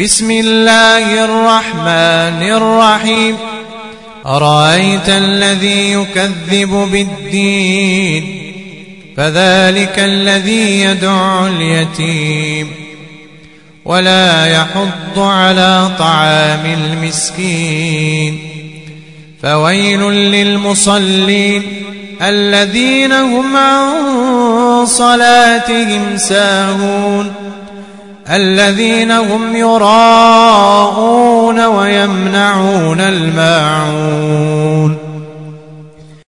بسم الله الرحمن الرحيم أرأيت الذي يكذب بالدين فذلك الذي يدع اليتيم ولا يحض على طعام المسكين فويل للمصلين الذين هم عن صلاتهم ساهون الذين هم يراءون ويمنعون الماعون